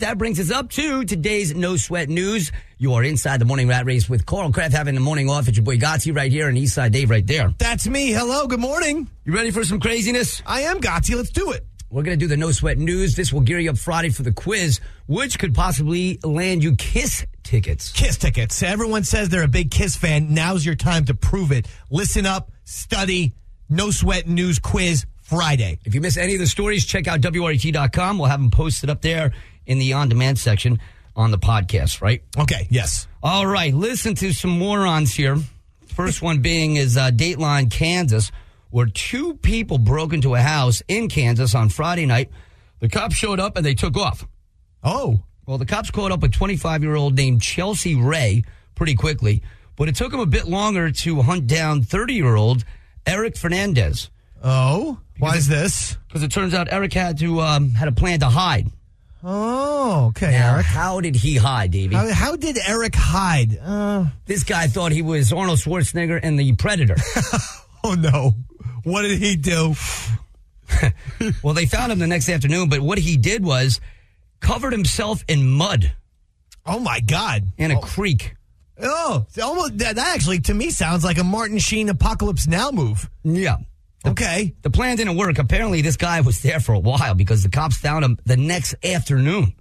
that brings us up to today's No Sweat News. You are inside the morning rat race with Carl Kraft having the morning off. It's your boy Gotti right here and Eastside Dave right there. That's me. Hello. Good morning. You ready for some craziness? I am, Gotti. Let's do it. We're going to do the No Sweat News. This will gear you up Friday for the quiz, which could possibly land you Kiss tickets. Kiss tickets. Everyone says they're a big Kiss fan. Now's your time to prove it. Listen up, study, No Sweat News quiz Friday. If you miss any of the stories, check out WRET.com. We'll have them posted up there in the on-demand section on the podcast, right? Okay, yes. All right, listen to some morons here. First one being is Dateline, Kansas, where two people broke into a house in Kansas on Friday night. The cops showed up and they took off. Oh. Well, the cops caught up a 25-year-old named Chelsea Ray pretty quickly, but it took them a bit longer to hunt down 30-year-old Eric Fernandez. Oh? Why is this? Because it turns out Eric had a plan to hide. Oh, okay, Now, Eric. how did he hide, Davey? How did Eric hide? This guy thought he was Arnold Schwarzenegger and the Predator. Oh, no. What did he do? Well, they found him the next afternoon, but what he did was covered himself in mud. Oh, my God. In a creek. Oh, almost, that actually, to me, sounds like a Martin Sheen Apocalypse Now move. Yeah. Okay. The plan didn't work. Apparently, this guy was there for a while because the cops found him the next afternoon.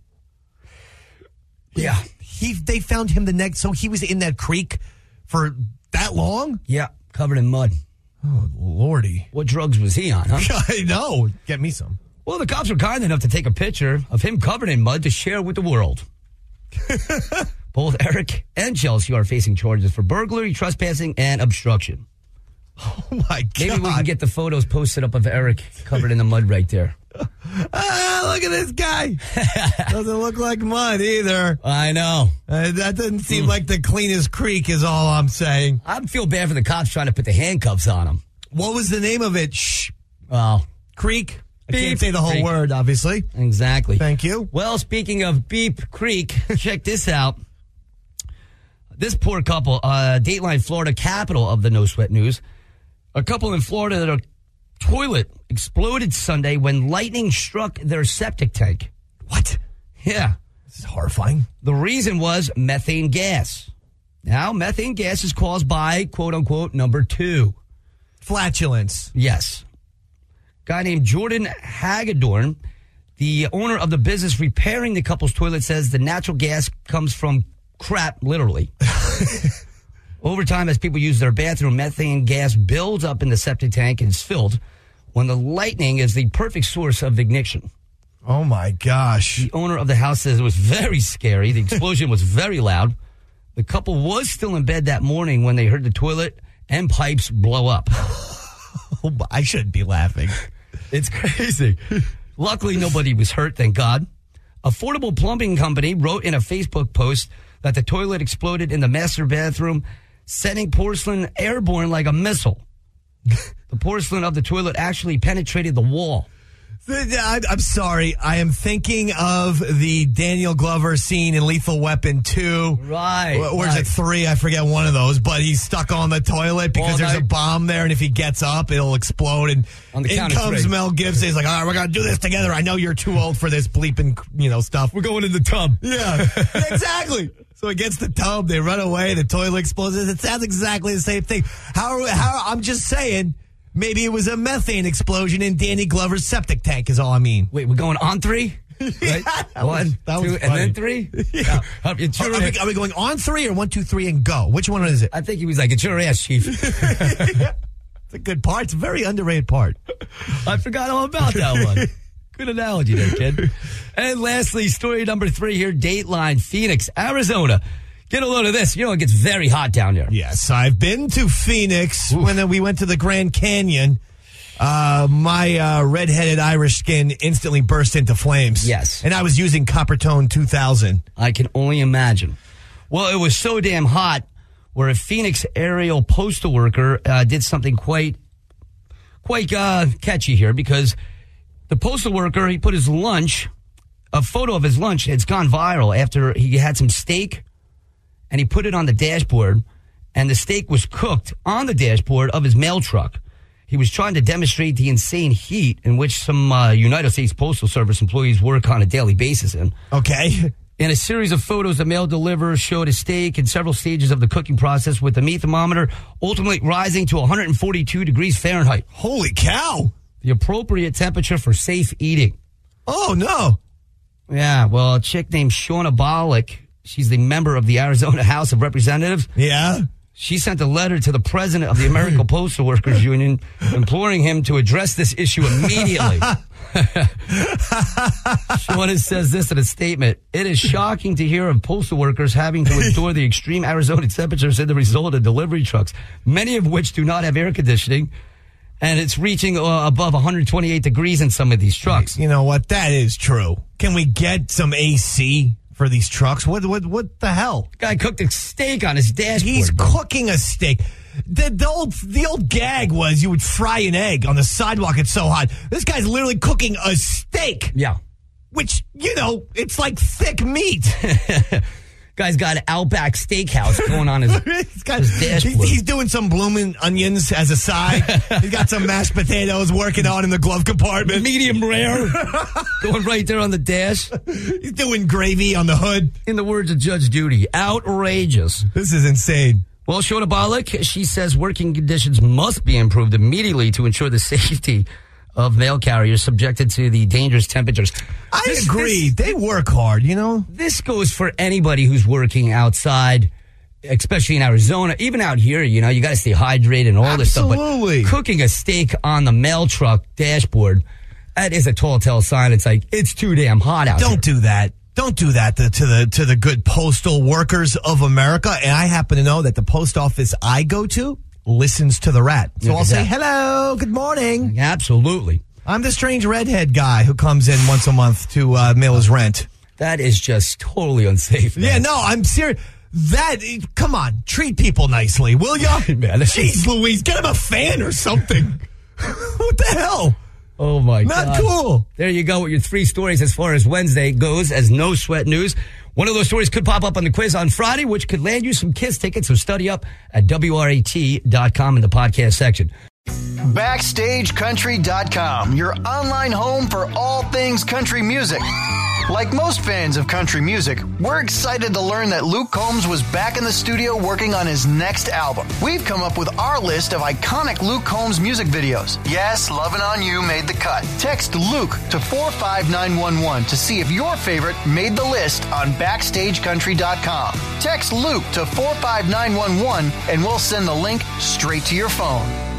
Yeah. They found him so he was in that creek for that long? Yeah, covered in mud. Oh, Lordy. What drugs was he on, huh? I know. Get me some. Well, the cops were kind enough to take a picture of him covered in mud to share with the world. Both Eric and Chelsea are facing charges for burglary, trespassing, and obstruction. Oh, my God. Maybe we can get the photos posted up of Eric covered in the mud right there. Look at this guy. Doesn't look like mud either. I know. That doesn't seem like the cleanest creek is all I'm saying. I feel bad for the cops trying to put the handcuffs on him. What was the name of it? Shh. Well, Creek? I Beep can't say the whole Creek. word, obviously. Exactly. Thank you. Well, speaking of Beep Creek, check this out. This poor couple, Dateline, Florida, capital of the No Sweat News. A couple in Florida, their toilet exploded Sunday when lightning struck their septic tank. What? Yeah. This is horrifying. The reason was methane gas. Now, methane gas is caused by, quote-unquote, number 2. Flatulence. Yes. Guy named Jordan Hagedorn, the owner of the business repairing the couple's toilet, says the natural gas comes from crap, literally. Over time, as people use their bathroom, methane gas builds up in the septic tank and is filled when the lightning is the perfect source of ignition. Oh, my gosh. The owner of the house says it was very scary. The explosion was very loud. The couple was still in bed that morning when they heard the toilet and pipes blow up. Oh, I shouldn't be laughing. It's crazy. Luckily, nobody was hurt, thank God. Affordable Plumbing Company wrote in a Facebook post that the toilet exploded in the master bathroom, sending porcelain airborne like a missile. The porcelain of the toilet actually penetrated the wall. I'm sorry. I am thinking of the Daniel Glover scene in Lethal Weapon 2. Right. Or is it 3? I forget one of those. But he's stuck on the toilet because there's a bomb there, and if he gets up, it'll explode. And in comes Mel Gibson. He's like, all right, we're going to do this together. I know you're too old for this bleeping, stuff. We're going in the tub. Yeah, exactly. So he gets the tub. They run away. The toilet explodes. It sounds exactly the same thing. How I'm just saying... Maybe it was a methane explosion in Danny Glover's septic tank is all I mean. Wait, we're going on 3? Right? Yeah, 1, 2, and then 3? Yeah. Are we going on 3 or 1, 2, 3 and go? Which one is it? I think he was like, it's your ass, Chief. It's a good part. It's a very underrated part. I forgot all about that one. Good analogy there, kid. And lastly, story number 3 here, Dateline, Phoenix, Arizona. Get a load of this. It gets very hot down there. Yes, I've been to Phoenix when we went to the Grand Canyon. My redheaded Irish skin instantly burst into flames. Yes. And I was using Coppertone 2000. I can only imagine. Well, it was so damn hot where a Phoenix aerial postal worker did something quite catchy here because the postal worker, he put his lunch, a photo of his lunch, it's gone viral after he had some steak. And he put it on the dashboard, and the steak was cooked on the dashboard of his mail truck. He was trying to demonstrate the insane heat in which some United States Postal Service employees work on a daily basis in. Okay. In a series of photos, the mail deliverer showed a steak in several stages of the cooking process, with the meat thermometer ultimately rising to 142 degrees Fahrenheit. Holy cow. The appropriate temperature for safe eating. Oh, no. Yeah, well, a chick named Shauna Bollock, she's the member of the Arizona House of Representatives. Yeah. She sent a letter to the president of the American Postal Workers Union imploring him to address this issue immediately. Shauna says this in a statement. It is shocking to hear of postal workers having to endure the extreme Arizona temperatures as the result of delivery trucks, many of which do not have air conditioning, and it's reaching above 128 degrees in some of these trucks. You know what? That is true. Can we get some AC for these trucks? What the hell? Guy cooked a steak on his dashboard. He's cooking a steak. The old gag was you would fry an egg on the sidewalk. It's so hot. This guy's literally cooking a steak. Yeah. Which, it's like thick meat. Guy's got an Outback Steakhouse going on his dashboard. He's doing some blooming onions as a side. He's got some mashed potatoes working on in the glove compartment. Medium rare. Going right there on the dash. He's doing gravy on the hood. In the words of Judge Judy, outrageous. This is insane. Well, Shauna Bollock, she says working conditions must be improved immediately to ensure the safety of mail carriers subjected to the dangerous temperatures. I agree. They work hard, This goes for anybody who's working outside, especially in Arizona. Even out here, you got to stay hydrated and all this stuff. Absolutely. But cooking a steak on the mail truck dashboard, that is a tall tale sign. It's like, it's too damn hot out here. Don't do that. Don't do that to the good postal workers of America. And I happen to know that the post office I go to listens to the rat. So I'll say, hello, good morning. Absolutely. I'm the strange redhead guy who comes in once a month to mail his rent. That is just totally unsafe, man. Yeah, no, I'm serious. Come on, treat people nicely, will ya? Man, jeez Louise, get him a fan or something. What the hell? Oh, my God. Not cool. There you go with your 3 stories as far as Wednesday goes as No Sweat News. One of those stories could pop up on the quiz on Friday, which could land you some KISS tickets, so study up at WRAT.com in the podcast section. BackstageCountry.com, your online home for all things country music. Like most fans of country music, we're excited to learn that Luke Combs was back in the studio working on his next album. We've come up with our list of iconic Luke Combs music videos. Yes, Lovin' On You made the cut. Text Luke to 45911 to see if your favorite made the list on BackstageCountry.com. Text Luke to 45911 and we'll send the link straight to your phone.